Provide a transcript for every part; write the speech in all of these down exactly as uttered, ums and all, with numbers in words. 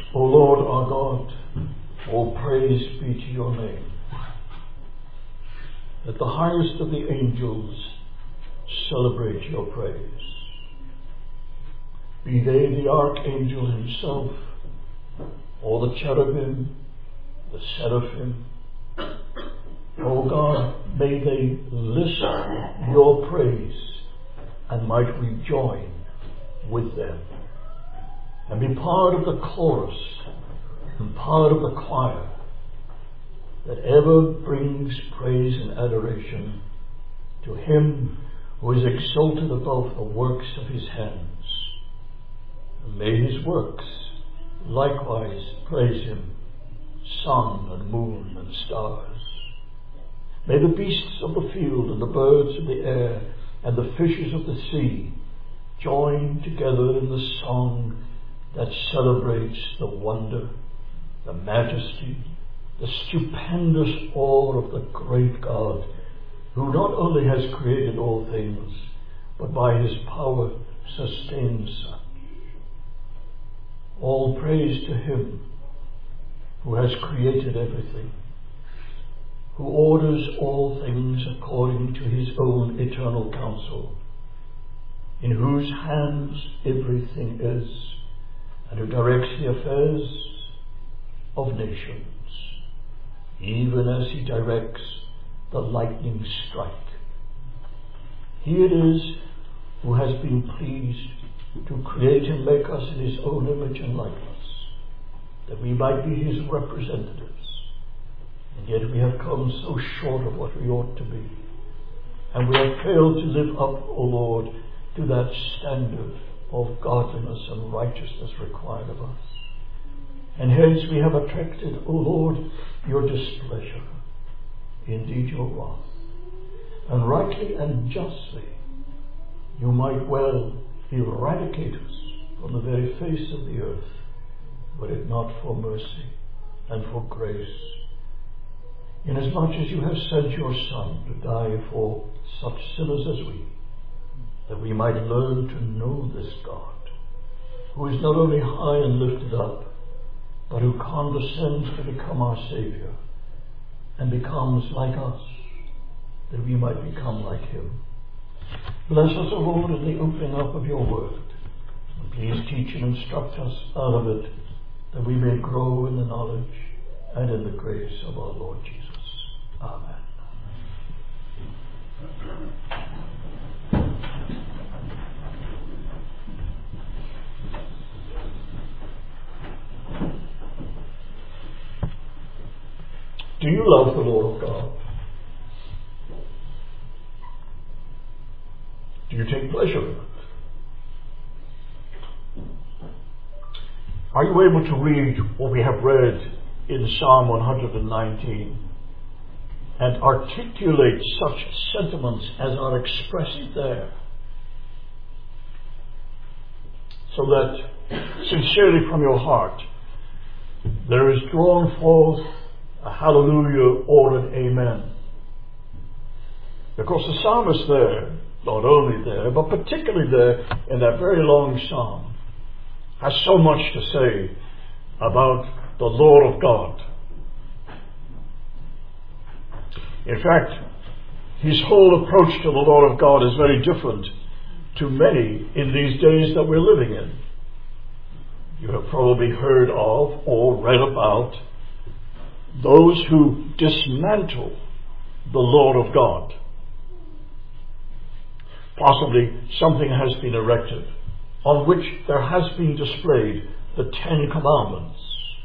O Lord our God, all praise be to your name. Let the highest of the angels celebrate your praise. Be they the archangel himself, or the cherubim, the seraphim, O God, may they listen your praise, and might we join with them, and be part of the chorus and part of the choir that ever brings praise and adoration to him who is exalted above the works of his hands. And may his works likewise praise him, sun and moon and stars. May the beasts of the field and the birds of the air and the fishes of the sea join together in the song that celebrates the wonder, the majesty, the stupendous awe of the great God, who not only has created all things, but by his power sustains such. All praise to him who has created everything, who orders all things according to his own eternal counsel, in whose hands everything is, and who directs the affairs of nations, even as he directs the lightning strike. He it is who has been pleased to create and make us in his own image and likeness, that we might be his representatives. And yet we have come so short of what we ought to be, and we have failed to live up, O Lord, to that standard of godliness and righteousness required of us. And hence we have attracted, O Lord, your displeasure, indeed your wrath. And rightly and justly you might well eradicate us from the very face of the earth, were it not for mercy and for grace, inasmuch as you have sent your Son to die for such sinners as we, that we might learn to know this God, who is not only high and lifted up, but who condescends to become our Saviour, and becomes like us, that we might become like him. Bless us, O Lord, in the opening up of your word, and please teach and instruct us out of it, that we may grow in the knowledge and in the grace of our Lord Jesus. Amen. Do you love the Lord of God? Do you take pleasure in it? Are you able to read what we have read in Psalm one hundred nineteen and articulate such sentiments as are expressed there, so that sincerely from your heart there is drawn forth a hallelujah or an amen? Because the psalmist there, not only there, but particularly there in that very long psalm, has so much to say about the Lord of God. In fact, his whole approach to the Lord of God is very different to many in these days that we're living in. You have probably heard of or read about those who dismantle the Lord of God. Possibly something has been erected on which there has been displayed the Ten Commandments.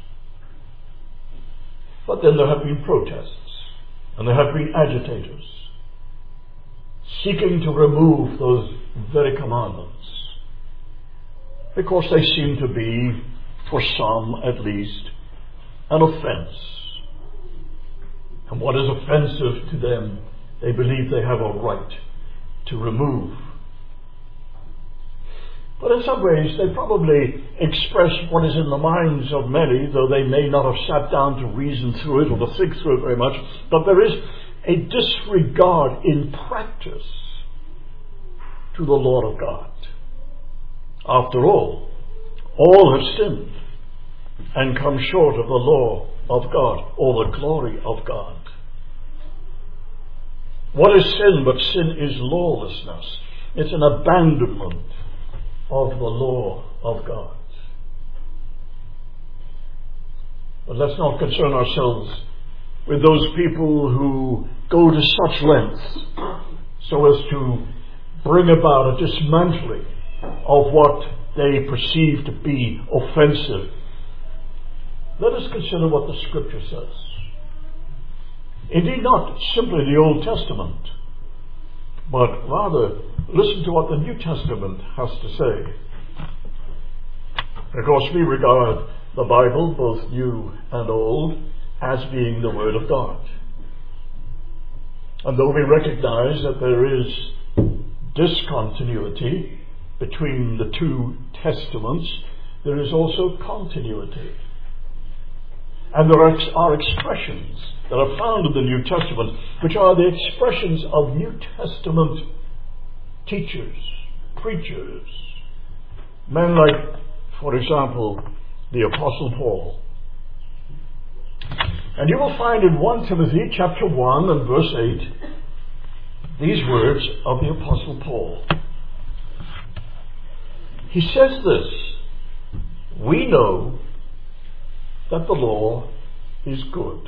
But then there have been protests, and there have been agitators seeking to remove those very commandments, because they seem to be, for some at least, an offense. And what is offensive to them, they believe they have a right to remove. But in some ways, they probably express what is in the minds of many, though they may not have sat down to reason through it or to think through it very much. But there is a disregard in practice to the Lord of God. After all, all have sinned and come short of the law of God or the glory of God. What is sin but sin is lawlessness. It's an abandonment of the law of God. But let's not concern ourselves with those people who go to such lengths so as to bring about a dismantling of what they perceive to be offensive. Let us consider what the Scripture says. Indeed, not simply the Old Testament, but rather listen to what the New Testament has to say. Of course, we regard the Bible, both New and Old, as being the Word of God. And though we recognize that there is discontinuity between the two testaments, there is also continuity. And there are expressions that are found in the New Testament which are the expressions of New Testament teachers, preachers, men like, for example, the Apostle Paul. And you will find in First Timothy chapter one and verse eight these words of the Apostle Paul. He says this: we know that the law is good.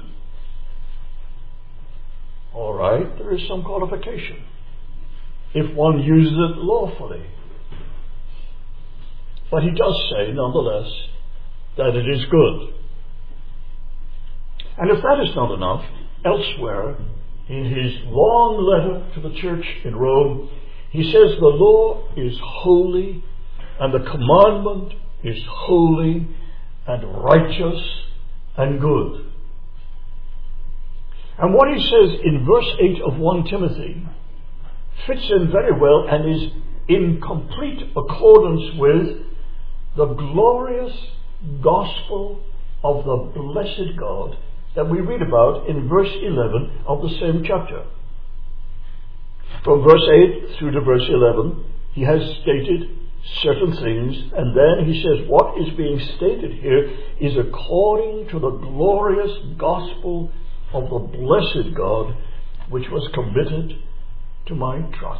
All right, there is some qualification if one uses it lawfully. But he does say, nonetheless, that it is good. And if that is not enough, elsewhere in his long letter to the church in Rome, he says the law is holy and the commandment is holy and righteous and good. And what he says in verse eight of First Timothy fits in very well and is in complete accordance with the glorious gospel of the blessed God that we read about in verse eleven of the same chapter. From verse eight through to verse eleven, he has stated certain things, and then he says what is being stated here is according to the glorious gospel of the blessed God which was committed to my trust.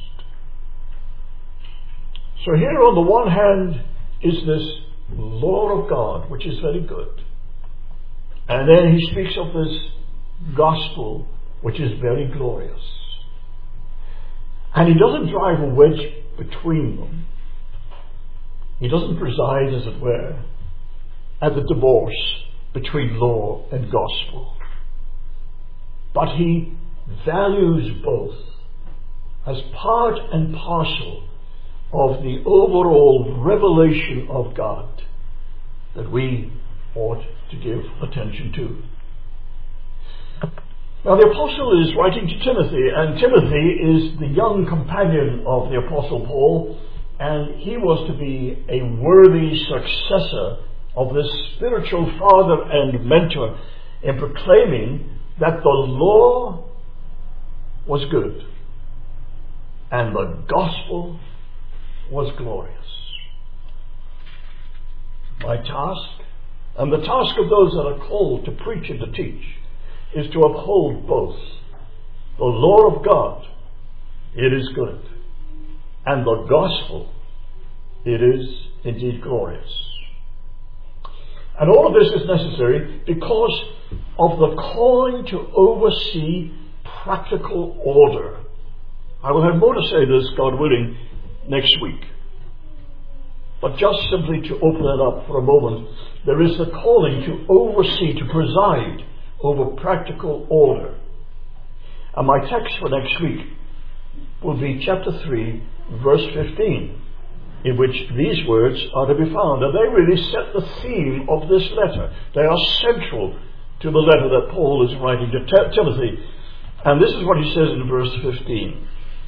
So here on the one hand is this law of God, which is very good. And then he speaks of this gospel, which is very glorious. And he doesn't drive a wedge between them. He doesn't preside, as it were, at the divorce between law and gospel. But he values both as part and parcel of the overall revelation of God that we ought to give attention to. Now the apostle is writing to Timothy, and Timothy is the young companion of the apostle Paul, and he was to be a worthy successor of this spiritual father and mentor in proclaiming that the law was good and the gospel was glorious. My task, and the task of those that are called to preach and to teach, is to uphold both. The law of God, it is good, and the gospel, it is indeed glorious. And all of this is necessary because of the calling to oversee practical order. I will have more to say this, God willing, next week. But just simply to open it up for a moment, there is the calling to oversee, to preside over practical order. And my text for next week will be chapter three, verse fifteen, in which these words are to be found. And they really set the theme of this letter. They are central to the letter that Paul is writing to T- Timothy. And this is what he says in verse fifteen.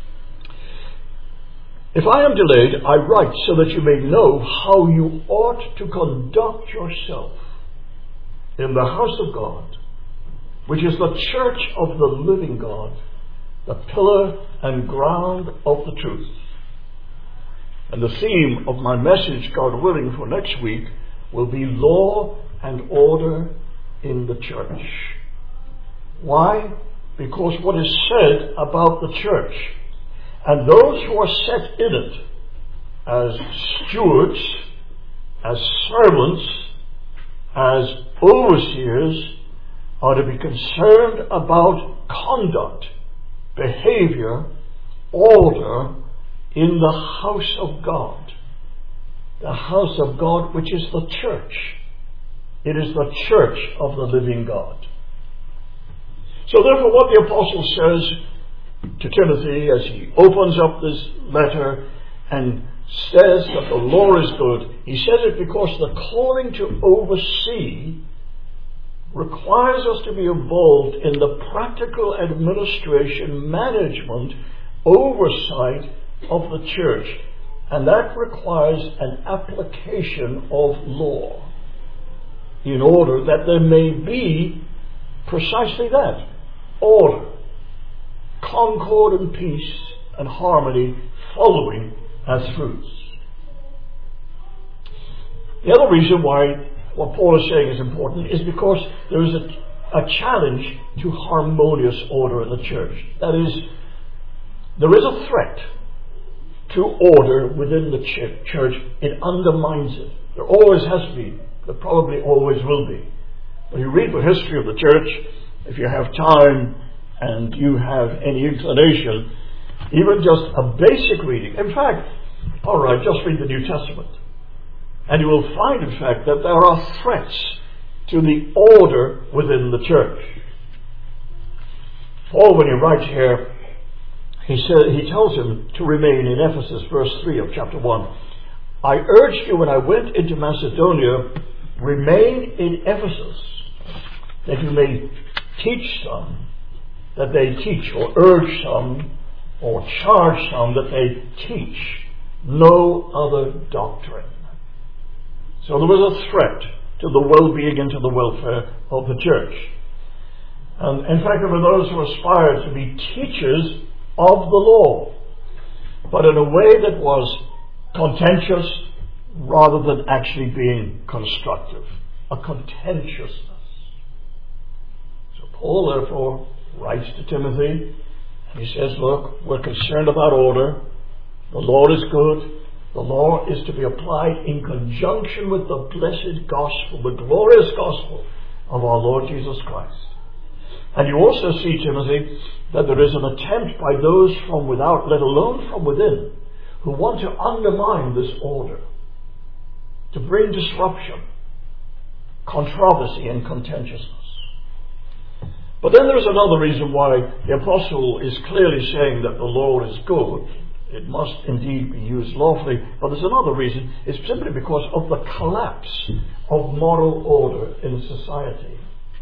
If I am delayed, I write so that you may know how you ought to conduct yourself in the house of God, which is the church of the living God, the pillar and ground of the truth. And the theme of my message, God willing, for next week will be law and order in the church. Why? Because what is said about the church and those who are set in it as stewards, as servants, as overseers, are to be concerned about conduct, behavior, order in the house of God. The house of God, which is the church. It is the church of the living God. So therefore what the apostle says to Timothy as he opens up this letter and says that the law is good, he says it because the calling to oversee requires us to be involved in the practical administration, management, oversight of the church. And that requires an application of law in order that there may be precisely that, order, concord and peace and harmony following as fruits. The other reason why what Paul is saying is important is because there is a, a challenge to harmonious order in the church. That is, there is a threat to order within the ch- church. It undermines it. There always has been. There probably always will be. When you read the history of the church, if you have time and you have any inclination, even just a basic reading. In fact, all right, just read the New Testament. And you will find, in fact, that there are threats to the order within the church. Paul, when he writes here, he says, he tells him to remain in Ephesus, verse three of chapter one. I urged you when I went into Macedonia, remain in Ephesus, that you may teach some, that they teach, or urge some, or charge some that they teach no other doctrine. So there was a threat to the well-being and to the welfare of the church. And in fact, there were those who aspired to be teachers of the law, but in a way that was contentious rather than actually being constructive. A contentiousness. So Paul therefore writes to Timothy, and he says, look, we're concerned about order. The Lord is good. The law is to be applied in conjunction with the blessed gospel, the glorious gospel of our Lord Jesus Christ. And you also see, Timothy, that there is an attempt by those from without, let alone from within, who want to undermine this order, to bring disruption, controversy, and contentiousness. But then there's another reason why the apostle is clearly saying that the law is good. It must indeed be used lawfully. But there's another reason. It's simply because of the collapse of moral order in society.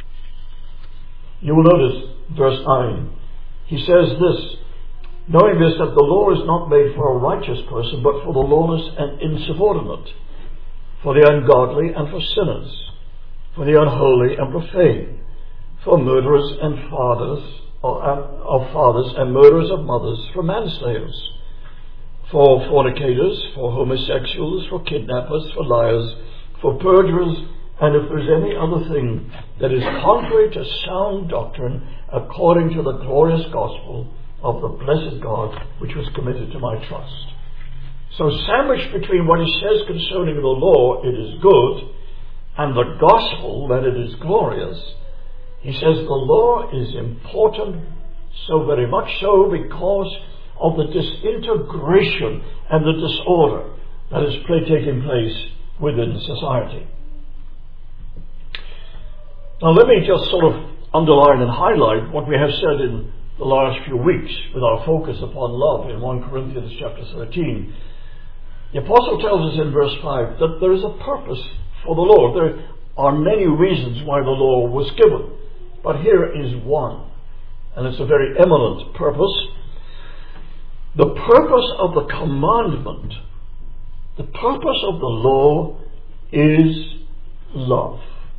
You will notice verse nine. He says this, knowing this, that the law is not made for a righteous person, but for the lawless and insubordinate, for the ungodly and for sinners, for the unholy and profane, for murderers and fathers of fathers and murderers of mothers, for manslayers, for fornicators, for homosexuals, for kidnappers, for liars, for perjurers, and if there's any other thing that is contrary to sound doctrine, according to the glorious gospel of the blessed God, which was committed to my trust. So sandwiched between what he says concerning the law, it is good, and the gospel, that it is glorious, he says the law is important, so very much so because of the disintegration and the disorder that is taking place within society. Now let me just sort of underline and highlight what we have said in the last few weeks with our focus upon love in First Corinthians chapter thirteen. The apostle tells us in verse five that there is a purpose for the law. There are many reasons why the law was given, but here is one, and it's a very eminent purpose. The purpose of the commandment, the purpose of the law is love.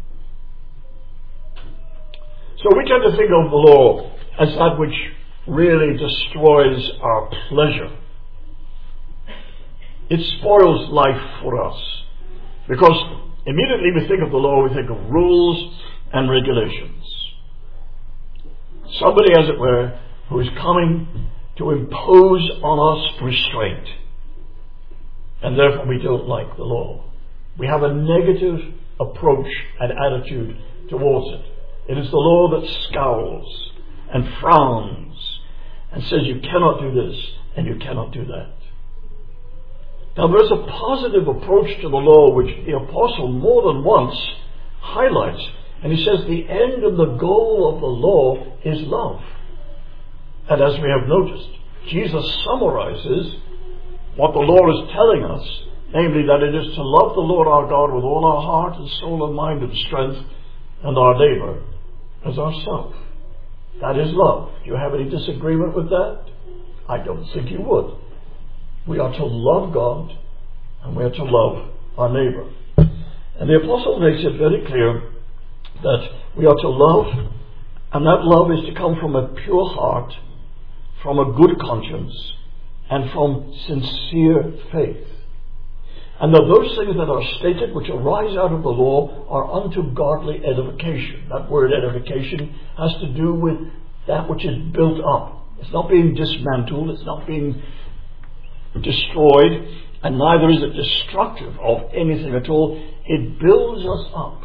So we tend to think of the law as that which really destroys our pleasure. It spoils life for us. Because Immediately we think of the law, we think of rules and regulations. Somebody, as it were, who is coming to impose on us restraint. And therefore we don't like the law. We have a negative approach and attitude towards it. It is the law that scowls and frowns and says you cannot do this and you cannot do that. Now there is a positive approach to the law which the apostle more than once highlights. And he says the end and the goal of the law is love. And as we have noticed, Jesus summarizes what the law is telling us, namely that it is to love the Lord our God with all our heart and soul and mind and strength, and our neighbor as ourselves. That is love. Do you have any disagreement with that? I don't think you would. We are to love God and we are to love our neighbor. And the apostle makes it very clear that we are to love, and that love is to come from a pure heart, from a good conscience, and from sincere faith. And that those things that are stated which arise out of the law are unto godly edification. That word edification has to do with that which is built up. It's not being dismantled, it's not being destroyed, and neither is it destructive of anything at all. It builds us up.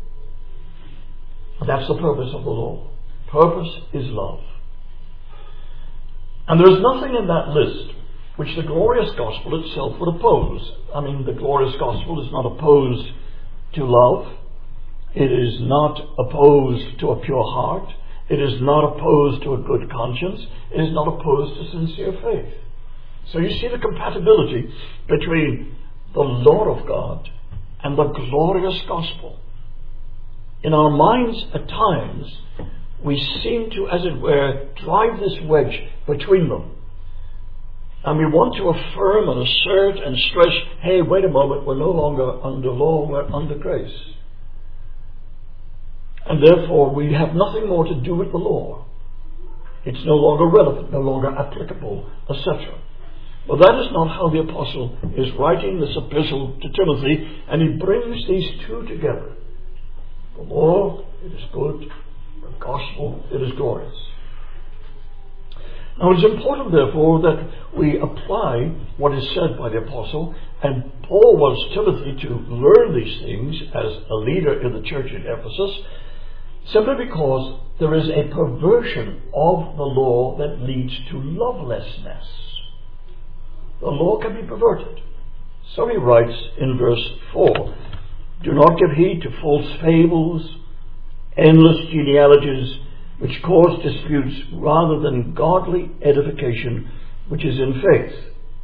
That's the purpose of the law. Purpose is love. And there is nothing in that list which the glorious gospel itself would oppose. I mean, the glorious gospel is not opposed to love. It is not opposed to a pure heart. It is not opposed to a good conscience. It is not opposed to sincere faith. So you see the compatibility between the law of God and the glorious gospel. In our minds at times, we seem to, as it were, drive this wedge between them. And we want to affirm and assert and stress, hey, wait a moment, we're no longer under law, we're under grace. And therefore we have nothing more to do with the law. It's no longer relevant, no longer applicable, et cetera. But that is not how the apostle is writing this epistle to Timothy, and he brings these two together. The law, it is good. The gospel, it is glorious. Now it is important, therefore, that we apply what is said by the apostle, and Paul wants Timothy to learn these things as a leader in the church in Ephesus, simply because there is a perversion of the law that leads to lovelessness. The law can be perverted. So he writes in verse four, do not give heed to false fables, endless genealogies, which cause disputes, rather than godly edification, which is in faith.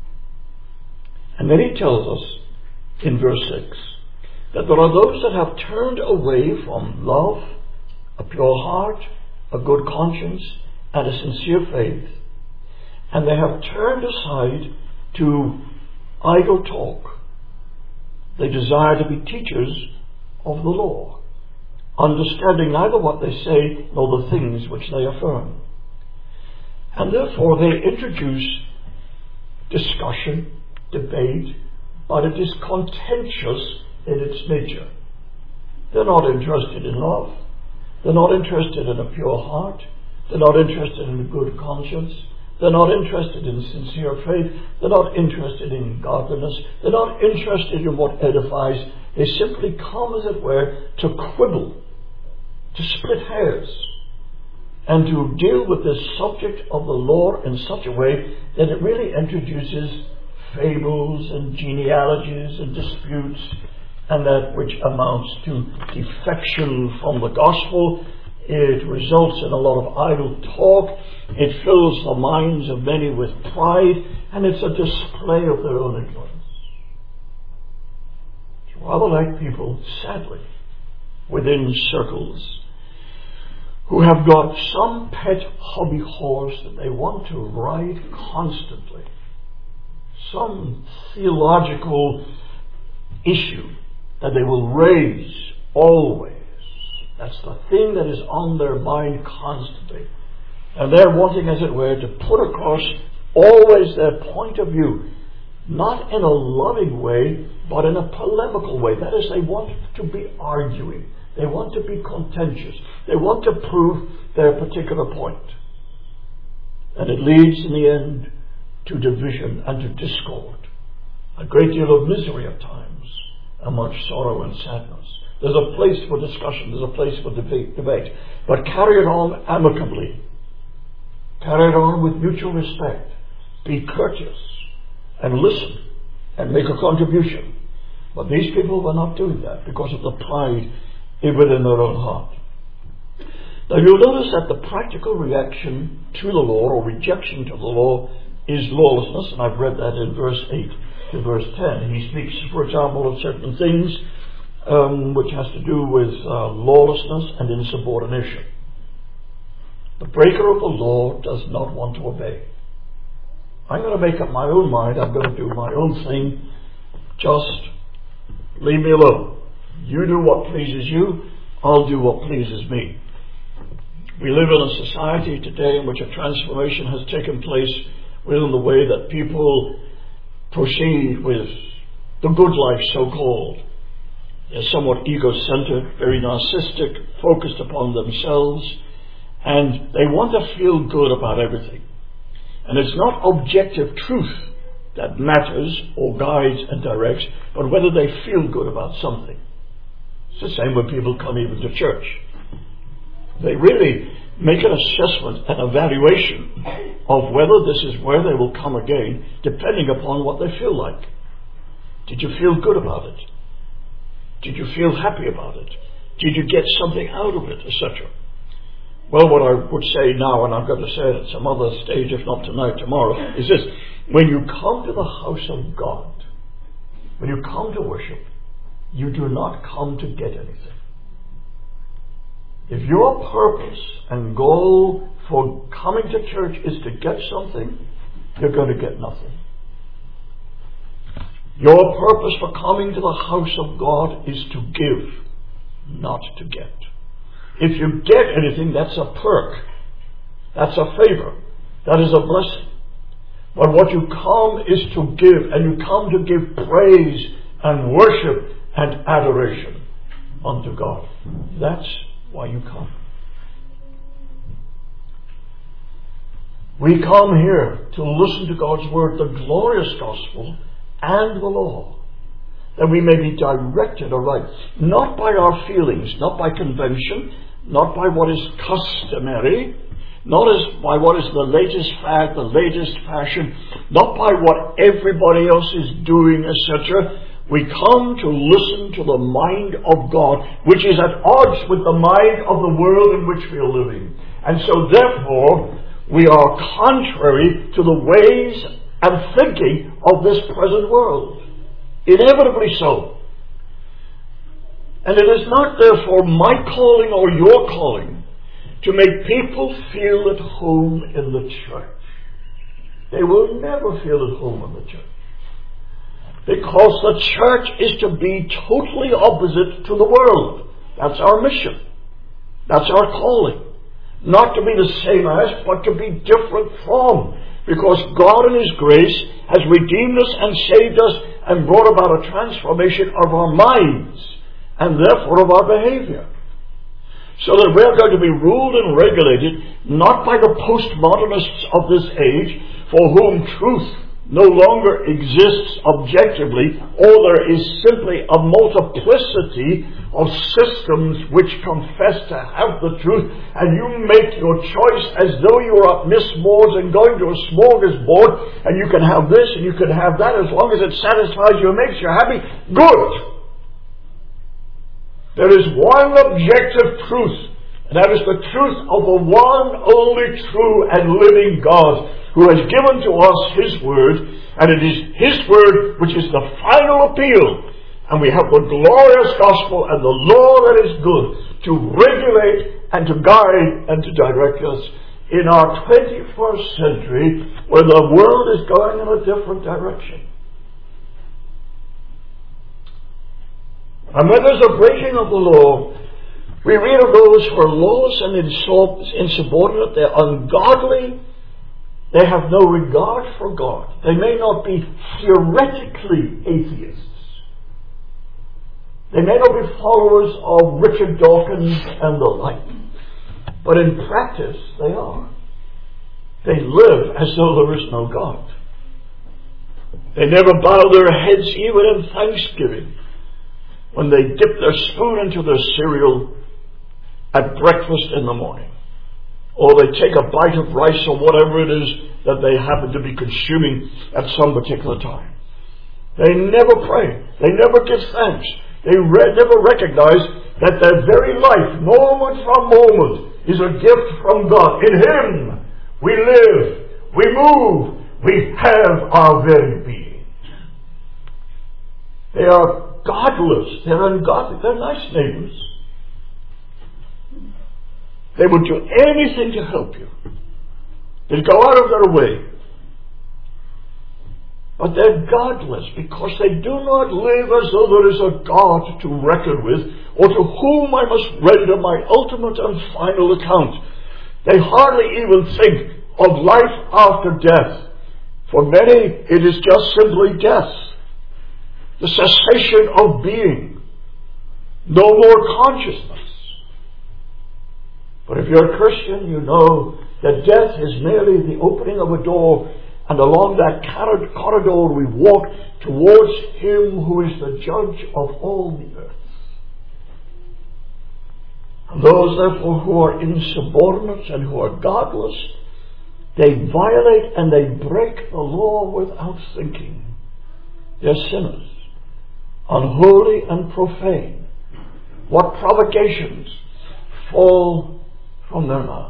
And then he tells us in verse six that there are those that have turned away from love, a pure heart, a good conscience, and a sincere faith, and they have turned aside to idle talk. They desire to be teachers of the law, understanding neither what they say nor the things which they affirm. And therefore they introduce discussion, debate, but it is contentious in its nature. They're not interested in love. They're not interested in a pure heart. They're not interested in a good conscience. They're not interested in sincere faith. They're not interested in godliness. They're not interested in what edifies. They simply come, as it were, to quibble, to split hairs, and to deal with this subject of the law in such a way that it really introduces fables and genealogies and disputes, and that which amounts to defection from the gospel. It results in a lot of idle talk. It fills the minds of many with pride, and it's a display of their own ignorance. It's rather like people, sadly, within circles, who have got some pet hobby horse that they want to ride constantly. Some theological issue that they will raise always. That's the thing that is on their mind constantly. And they're wanting, as it were, to put across always their point of view, not in a loving way, but in a polemical way. That is, they want to be arguing. They want to be contentious. They want to prove their particular point. And it leads in the end to division and to discord. A great deal of misery at times, and much sorrow and sadness. There's a place for discussion, there's a place for debate, debate. But carry it on amicably. Carry it on with mutual respect. Be courteous and listen and make a contribution. But these people were not doing that because of the pride within their own heart. Now you'll notice that the practical reaction to the law, or rejection to the law, is lawlessness, and I've read that in verse eight to verse ten. He speaks, for example, of certain things um, which has to do with uh, lawlessness and insubordination. The breaker of the law does not want to obey. I'm going to make up my own mind, I'm going to do my own thing, just leave me alone. You do what pleases you, I'll do what pleases me. We live in a society today in which a transformation has taken place within the way that people proceed with the good life, so-called. They're somewhat ego-centered, very narcissistic, focused upon themselves, and they want to feel good about everything. And it's not objective truth that matters or guides and directs, but whether they feel good about something. It's the same when people come even to church. They really make an assessment and evaluation of whether this is where they will come again, depending upon what they feel like. Did you feel good about it? Did you feel happy about it? Did you get something out of it, et cetera? Well, what I would say now, and I'm going to say it at some other stage, if not tonight, tomorrow, is this. When you come to the house of God, when you come to worship, you do not come to get anything. If your purpose and goal for coming to church is to get something, you're going to get nothing. Your purpose for coming to the house of God is to give, not to get. If you get anything, that's a perk. That's a favor. That is a blessing. But what you come is to give, and you come to give praise and worship and adoration unto God. That's why you come. We come here to listen to God's Word, the glorious gospel and the law, that we may be directed aright, not by our feelings, not by convention, not by what is customary, not as by what is the latest fad, the latest fashion, not by what everybody else is doing, et cetera. We come to listen to the mind of God, which is at odds with the mind of the world in which we are living. And so therefore, we are contrary to the ways and thinking of this present world. Inevitably so. And it is not therefore my calling or your calling to make people feel at home in the church. They will never feel at home in the church. Because the church is to be totally opposite to the world. That's our mission. That's our calling. Not to be the same as, but to be different from. Because God in His grace has redeemed us and saved us and brought about a transformation of our minds and therefore of our behavior. So that we are going to be ruled and regulated not by the postmodernists of this age, for whom truth no longer exists objectively, or there is simply a multiplicity of systems which confess to have the truth, and you make your choice as though you were at Miss Moore's and going to a smorgasbord, and you can have this and you can have that as long as it satisfies you and makes you happy. Good! There is one objective truth, and that is the truth of the one only true and living God, who has given to us His Word, and it is His Word which is the final appeal. And we have the glorious gospel and the law that is good to regulate and to guide and to direct us in our twenty-first century, where the world is going in a different direction. And when there's a breaking of the law, we read of those who are lawless and insubordinate. They're ungodly. They have no regard for God. They may not be theoretically atheists, They may not be followers of Richard Dawkins and the like, but in practice they are. They live as though there is no God. They never bow their heads even in thanksgiving when they dip their spoon into their cereal at breakfast in the morning, or they take a bite of rice or whatever it is that they happen to be consuming at some particular time. They never pray. They never give thanks. They re- never recognize that their very life, moment from moment, is a gift from God. In Him we live, we move, we have our very being. They are godless. They're ungodly. They're nice neighbors. They would do anything to help you. They'd go out of their way. But they're godless because they do not live as though there is a God to reckon with, or to whom I must render my ultimate and final account. They hardly even think of life after death. For many, it is just simply death. The cessation of being. No more consciousness. But if you're a Christian, you know that death is merely the opening of a door, and along that corridor we walk towards Him who is the judge of all the earth. And those, therefore, who are insubordinate and who are godless, they violate and they break the law without thinking. They're sinners, unholy and profane. What provocations fall from their mouths.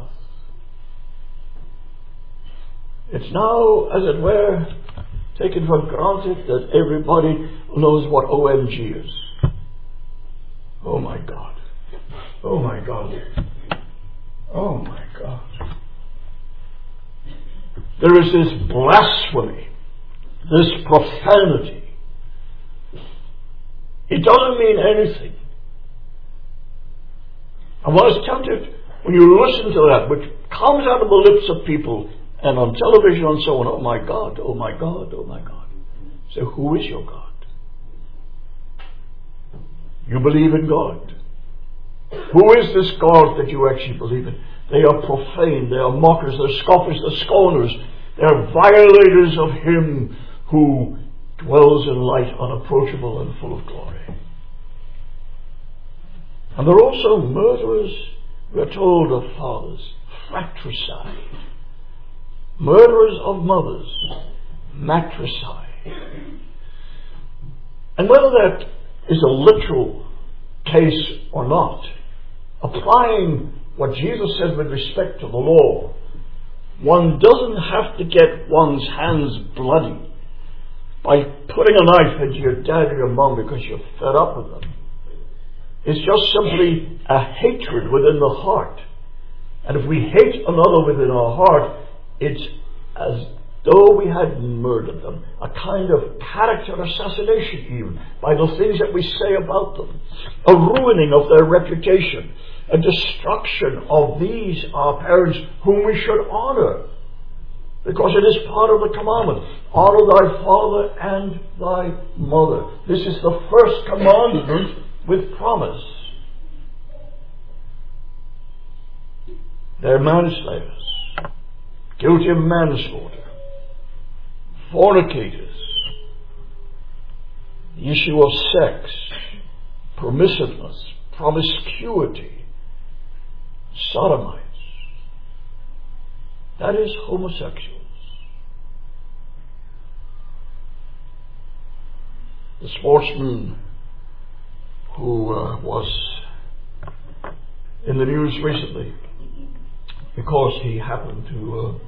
It's now, as it were, taken for granted that everybody knows what O M G is. Oh my God. Oh my God. Oh my God. There is this blasphemy, this profanity. It doesn't mean anything. And what is tempted when you listen to that, which comes out of the lips of people and on television and so on, oh my God, oh my God, oh my God. So who is your God? You believe in God. Who is this God that you actually believe in? They are profane, they are mockers, they're scoffers, they're scorners, they're violators of Him who dwells in light, unapproachable and full of glory. And they're also murderers, we're told, of fathers, fratricide. Murderers of mothers, matricide. And whether that is a literal case or not, applying what Jesus says with respect to the law, one doesn't have to get one's hands bloody by putting a knife into your dad or your mom because you're fed up with them. It's just simply a hatred within the heart. And if we hate another within our heart, it's as though we had murdered them. A kind of character assassination even, by the things that we say about them. A ruining of their reputation. A destruction of these, our parents, whom we should honor. Because it is part of the commandment. Honor thy father and thy mother. This is the first commandment with promise. They're manslayers. Guilty of manslaughter. Fornicators. The issue of sex. Permissiveness. Promiscuity. Sodomites. That is homosexuals. The sportsman who uh, was in the news recently because he happened to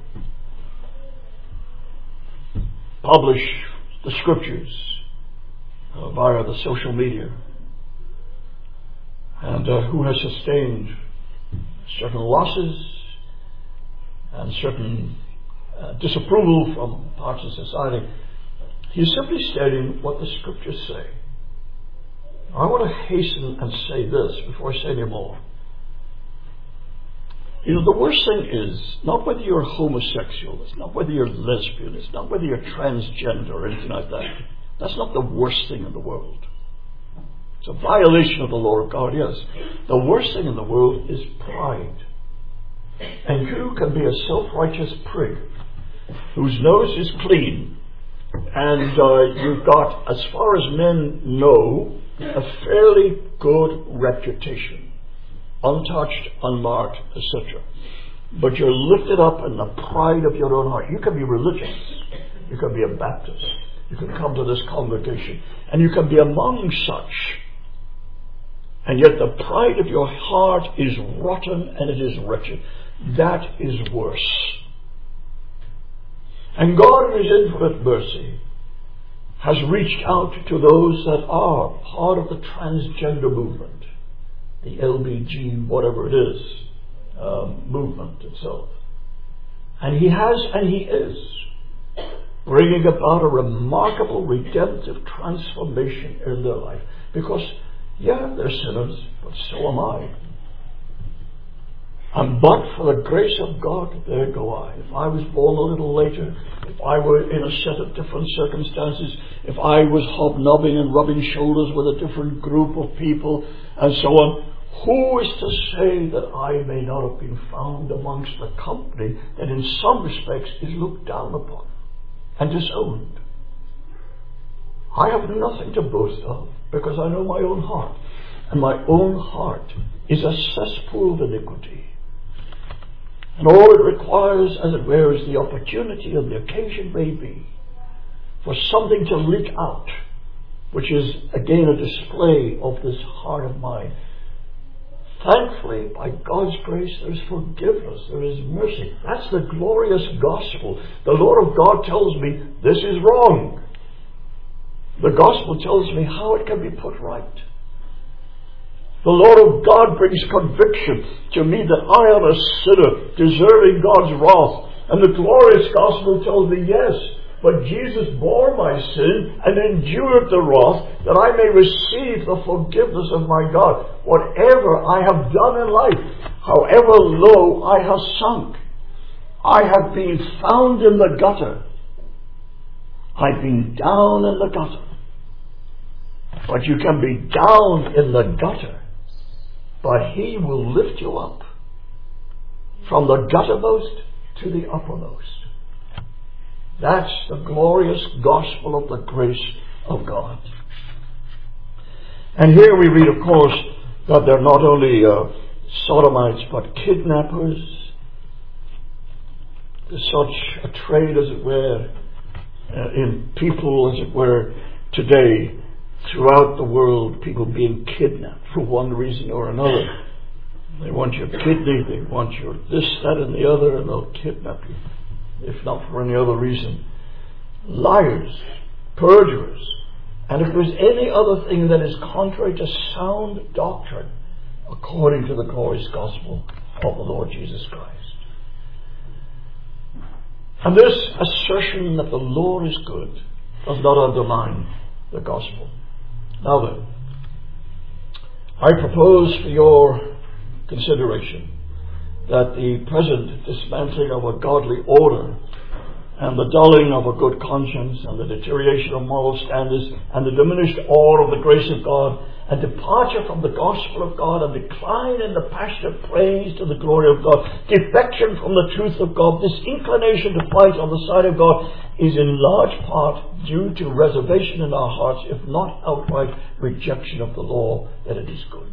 uh, publish the scriptures uh, via the social media, and uh, who has sustained certain losses and certain uh, disapproval from parts of society. He's simply stating what the scriptures say. I want to hasten and say this before I say any more. You know, the worst thing is not whether you're homosexual, it's not whether you're lesbian, it's not whether you're transgender or anything like that. That's not the worst thing in the world. It's a violation of the law of God, yes. The worst thing in the world is pride. And you can be a self-righteous prig whose nose is clean, and uh, you've got, as far as men know, a fairly good reputation, untouched, unmarked, et cetera. But you're lifted up in the pride of your own heart. You can be religious. You can be a Baptist. You can come to this congregation, and you can be among such. And yet the pride of your heart is rotten and it is wretched. That is worse. And God, in His infinite mercy, has reached out to those that are part of the transgender movement, the L B G, whatever it is, um, movement itself. And He has, and He is, bringing about a remarkable redemptive transformation in their life. Because, yeah, they're sinners, but so am I. And but for the grace of God, there go I. If I was born a little later, if I were in a set of different circumstances, if I was hobnobbing and rubbing shoulders with a different group of people, and so on, who is to say that I may not have been found amongst the company that in some respects is looked down upon and disowned? I have nothing to boast of, because I know my own heart. And my own heart is a cesspool of iniquity. And all it requires, as it were, is the opportunity and the occasion may be for something to leak out, which is again a display of this heart of mine. Thankfully, by God's grace, there is forgiveness, there is mercy. That's the glorious gospel. The Lord of God tells me this is wrong. The gospel tells me how it can be put right. The Lord of God brings conviction to me that I am a sinner, deserving God's wrath. And the glorious gospel tells me, yes, but Jesus bore my sin and endured the wrath that I may receive the forgiveness of my God. Whatever I have done in life, however low I have sunk, I have been found in the gutter. I've been down in the gutter. But you can be down in the gutter, but He will lift you up from the guttermost to the uppermost. That's the glorious gospel of the grace of God. And here we read, of course, that they're not only uh, sodomites, but kidnappers. There's such a trade, as it were, uh, in people, as it were, today, throughout the world, people being kidnapped for one reason or another. They want your kidney, they want your this, that, and the other, and they'll kidnap you, if not for any other reason. Liars, perjurers, and if there's any other thing that is contrary to sound doctrine, according to the glorious gospel of the Lord Jesus Christ. And this assertion that the Lord is good does not undermine the gospel. Now then, I propose for your consideration that the present dismantling of a godly order and the dulling of a good conscience and the deterioration of moral standards and the diminished awe of the grace of God and departure from the gospel of God and decline in the passionate praise to the glory of God, defection from the truth of God, this inclination to fight on the side of God is in large part due to reservation in our hearts, if not outright rejection of the law that it is good.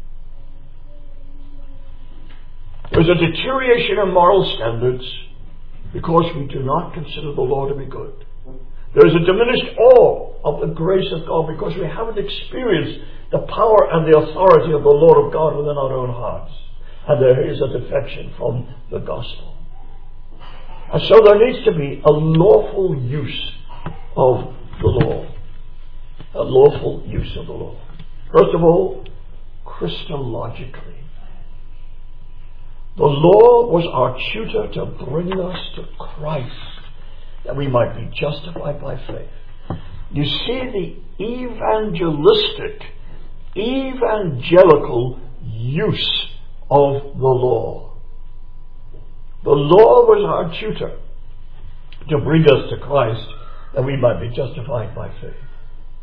There's a deterioration in moral standards because we do not consider the law to be good. There's a diminished awe of the grace of God because we haven't experienced the power and the authority of the Lord of God within our own hearts. And there is a defection from the gospel. And so there needs to be a lawful use of the law. A lawful use of the law. First of all, Christologically. The law was our tutor to bring us to Christ, that we might be justified by faith. You see the evangelistic, evangelical use of the law. The law was our tutor to bring us to Christ, that we might be justified by faith.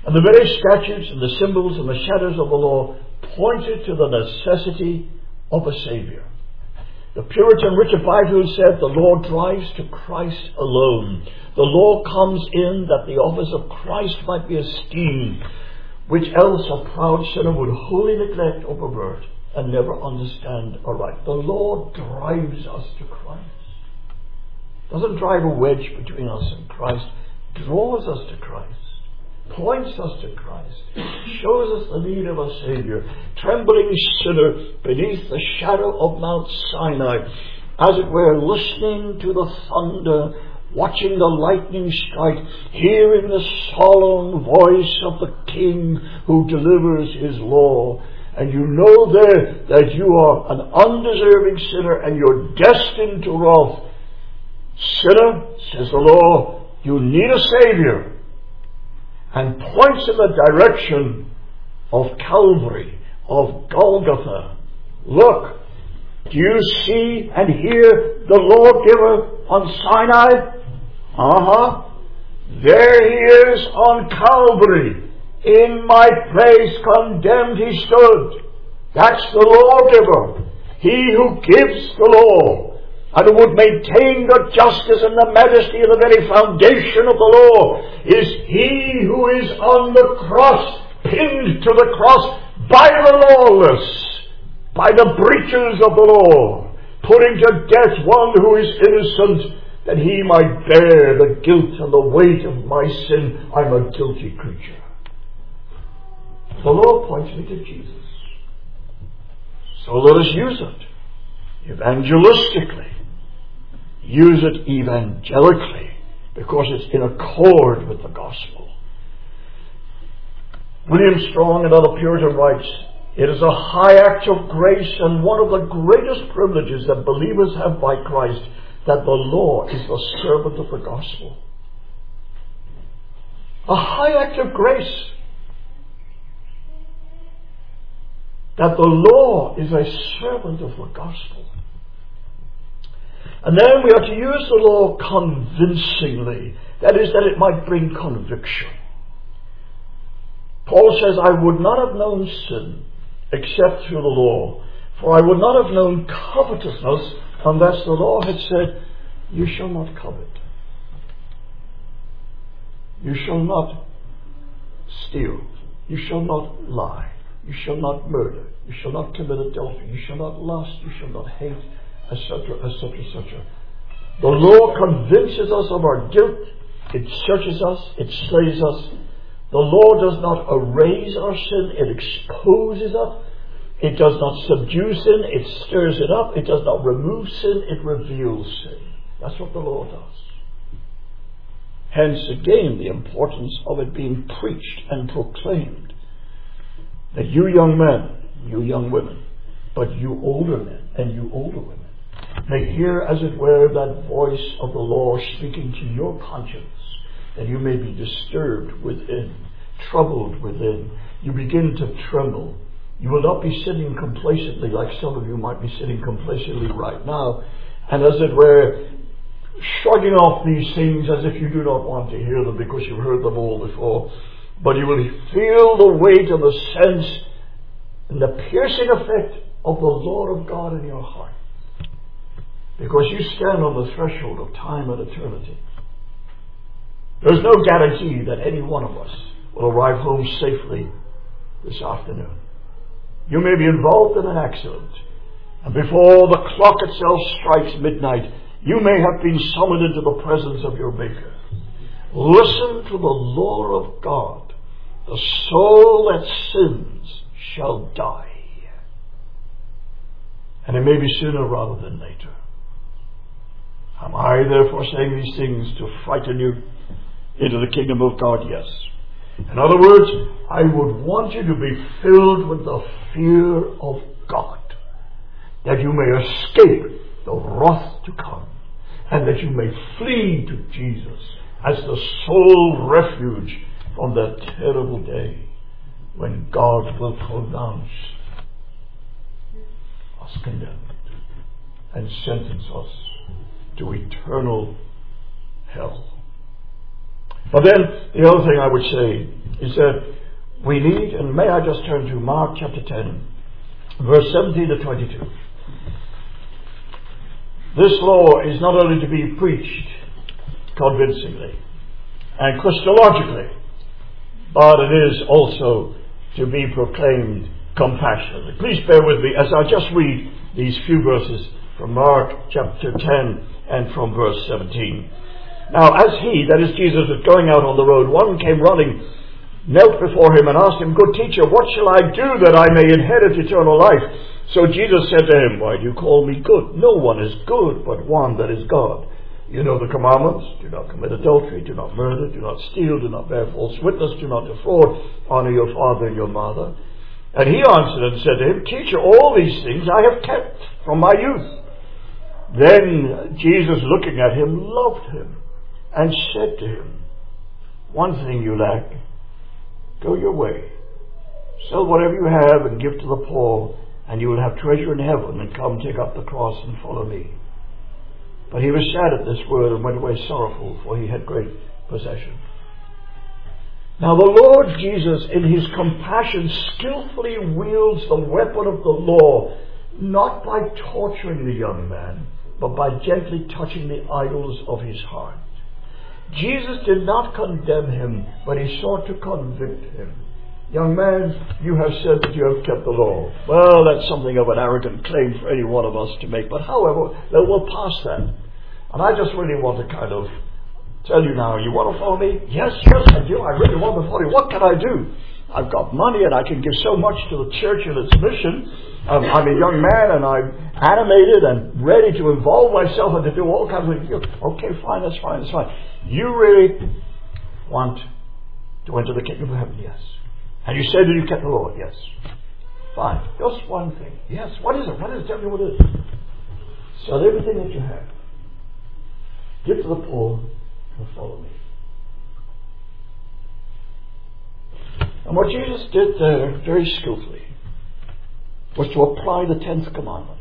And the very statutes and the symbols and the shadows of the law pointed to the necessity of a Saviour. The Puritan Richard Byfield said, the law drives to Christ alone. The law comes in that the office of Christ might be esteemed, which else a proud sinner would wholly neglect or pervert and never understand aright. The law drives us to Christ. Doesn't drive a wedge between us and Christ. Draws us to Christ. Points us to Christ. Shows us the need of a Saviour. Trembling sinner beneath the shadow of Mount Sinai, as it were, listening to the thunder, watching the lightning strike, hearing the solemn voice of the King who delivers his law. And you know there that you are an undeserving sinner and you're destined to wrath. Sinner, says the law, you need a Saviour. And points in the direction of Calvary, of Golgotha. Look, do you see and hear the lawgiver on Sinai? Uh-huh. There he is on Calvary. In my place condemned he stood. That's the lawgiver. He who gives the law and who would maintain the justice and the majesty of the very foundation of the law is he who is on the cross, pinned to the cross by the lawless, by the breachers of the law, putting to death one who is innocent, that he might bear the guilt and the weight of my sin. I'm a guilty creature. The law points me to Jesus. So let us use it evangelistically. Use it evangelically, because it's in accord with the gospel. William Strong, another Puritan, writes, it is a high act of grace and one of the greatest privileges that believers have by Christ that the law is the servant of the gospel. A high act of grace that the law is a servant of the gospel. And then we are to use the law convincingly. That is, that it might bring conviction. Paul says, I would not have known sin except through the law, for I would not have known covetousness unless the law had said, you shall not covet. You shall not steal. You shall not lie. You shall not murder. You shall not commit adultery. You shall not lust. You shall not hate, et cetera, et cetera, et cetera. The law convinces us of our guilt. It searches us. It slays us. The law does not erase our sin. It exposes us. It does not subdue sin. It stirs it up. It does not remove sin. It reveals sin. That's what the law does. Hence, again, the importance of it being preached and proclaimed. That you young men, you young women, but you older men and you older women, may hear, as it were, that voice of the law speaking to your conscience, that you may be disturbed within, troubled within. You begin to tremble. You will not be sitting complacently like some of you might be sitting complacently right now, and as it were, shrugging off these things as if you do not want to hear them because you've heard them all before. But you will feel the weight and the sense and the piercing effect of the law of God in your heart. Because you stand on the threshold of time and eternity. There's no guarantee that any one of us will arrive home safely this afternoon. You may be involved in an accident, and before the clock itself strikes midnight, you may have been summoned into the presence of your Maker. Listen to the law of God. The soul that sins shall die. And it may be sooner rather than later. Am I therefore saying these things to frighten you into the kingdom of God? Yes. In other words, I would want you to be filled with the fear of God, that you may escape the wrath to come, and that you may flee to Jesus as the sole refuge from that terrible day when God will pronounce us condemned and sentence us to eternal hell. But then, the other thing I would say is that we need, and may I just turn to Mark chapter ten, verse seventeen to twenty-two. This law is not only to be preached convincingly and Christologically, but it is also to be proclaimed compassionately. Please bear with me as I just read these few verses from Mark chapter ten and from verse seventeen. Now, as he, that is Jesus, was going out on the road, one came running, knelt before him and asked him, "Good teacher, what shall I do that I may inherit eternal life?" So Jesus said to him, "Why do you call me good? No one is good but one, that is God. You know the commandments: do not commit adultery, do not murder, do not steal, do not bear false witness, do not defraud, honor your father and your mother." And he answered and said to him, "Teacher, all these things I have kept from my youth." Then Jesus, looking at him, loved him and said to him, "One thing you lack. Go your way, sell whatever you have and give to the poor, and you will have treasure in heaven, and come take up the cross and follow me." But he was sad at this word and went away sorrowful, for he had great possession. Now the Lord Jesus, in his compassion, skillfully wields the weapon of the law, not by torturing the young man, but by gently touching the idols of his heart. Jesus did not condemn him, but he sought to convict him. "Young man, you have said that you have kept the law." Well, that's something of an arrogant claim for any one of us to make. But however, we'll pass that. And I just really want to kind of tell you now, you want to follow me? Yes, yes, I do. I really want to follow you. What can I do? I've got money and I can give so much to the church and its mission. Um, I'm a young man and I'm animated and ready to involve myself and to do all kinds of things. Okay, fine, that's fine, that's fine. You really want to enter the kingdom of heaven? Yes. And you said that you kept the law? Yes. Fine. Just one thing. Yes. What is it? What is it? Tell me what it is. Sell everything that you have. Give to the poor and follow me. And what Jesus did there very skillfully was to apply the tenth commandment.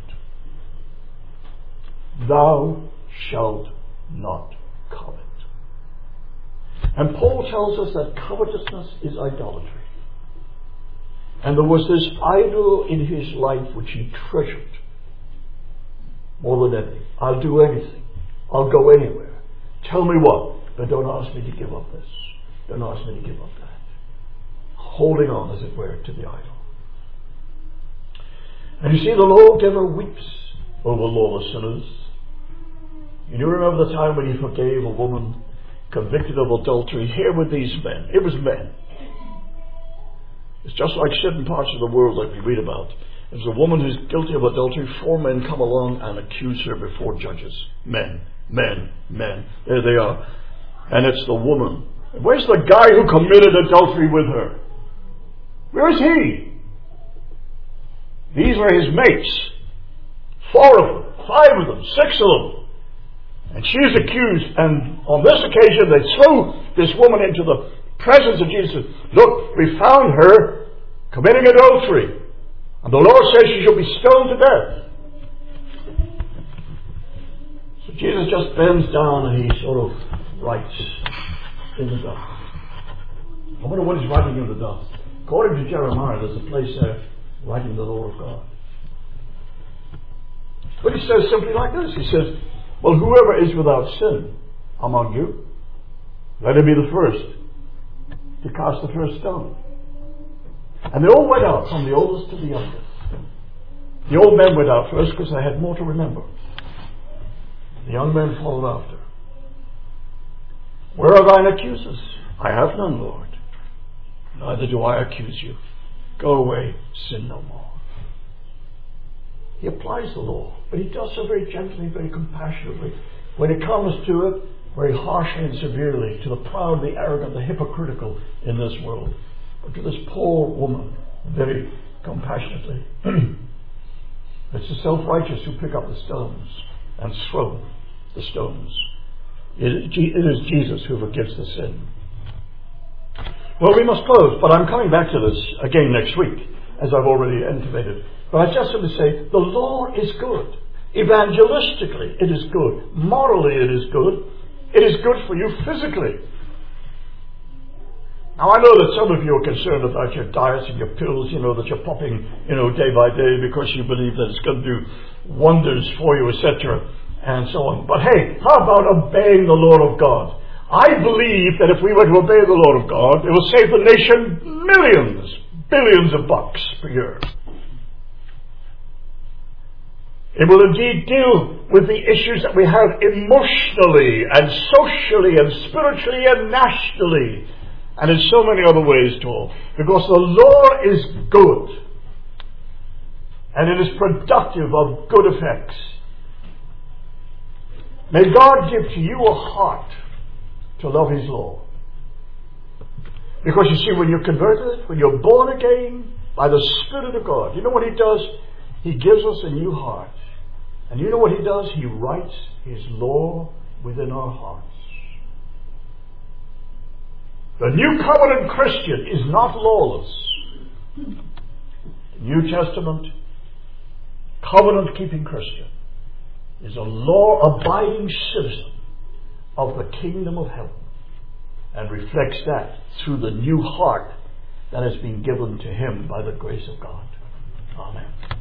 Thou shalt not covet. And Paul tells us that covetousness is idolatry. And there was this idol in his life which he treasured more than anything. I'll do anything. I'll go anywhere. Tell me what, but don't ask me to give up this. Don't ask me to give up that. Holding on, as it were, to the idol. And you see, the lawgiver weeps over lawless sinners. You do remember the time when he forgave a woman convicted of adultery? Here were these men. It was men. It's just like certain parts of the world that we read about. There's a woman who's guilty of adultery. Four men come along and accuse her before judges. Men, men, men. There they are. And it's the woman. Where's the guy who committed adultery with her? Where is he? These were his mates. Four of them, five of them, six of them. And she is accused. And on this occasion they throw this woman into the presence of Jesus. Look, we found her committing adultery. And the Lord says she shall be stoned to death. So Jesus just bends down and he sort of writes in the dust. I wonder what he's writing in the dust. According to Jeremiah, there's a place there writing the law of God. But he says simply like this. He says, well, whoever is without sin among you, let him be the first to cast the first stone. And they all went out, from the oldest to the youngest. The old men went out first because they had more to remember. The young men followed after. Where are thine accusers? I have none, Lord. Neither do I accuse you. Go away, sin no more. He applies the law, but he does so very gently, very compassionately. When it comes to it, very harshly and severely, to the proud, the arrogant, the hypocritical in this world. But to this poor woman, very compassionately. It's the self-righteous who pick up the stones and throw the stones. It is Jesus who forgives the sin. Well, we must close, but I'm coming back to this again next week, as I've already intimated. But I just want to say, the law is good. Evangelistically, it is good. Morally, it is good. It is good for you physically. Now, I know that some of you are concerned about your diets and your pills, you know, that you're popping, you know, day by day because you believe that it's going to do wonders for you, et cetera, and so on. But hey, how about obeying the Lord of God? I believe that if we were to obey the Lord of God, it will save the nation millions, billions of bucks per year. It will indeed deal with the issues that we have emotionally and socially and spiritually and nationally and in so many other ways too. Because the law is good and it is productive of good effects. May God give to you a heart to love His law. Because you see, when you're converted, when you're born again by the Spirit of God, you know what He does? He gives us a new heart. And you know what He does? He writes His law within our hearts. The New Covenant Christian is not lawless. The New Testament covenant-keeping Christian is a law-abiding citizen of the kingdom of heaven and reflects that through the new heart that has been given to him by the grace of God. Amen.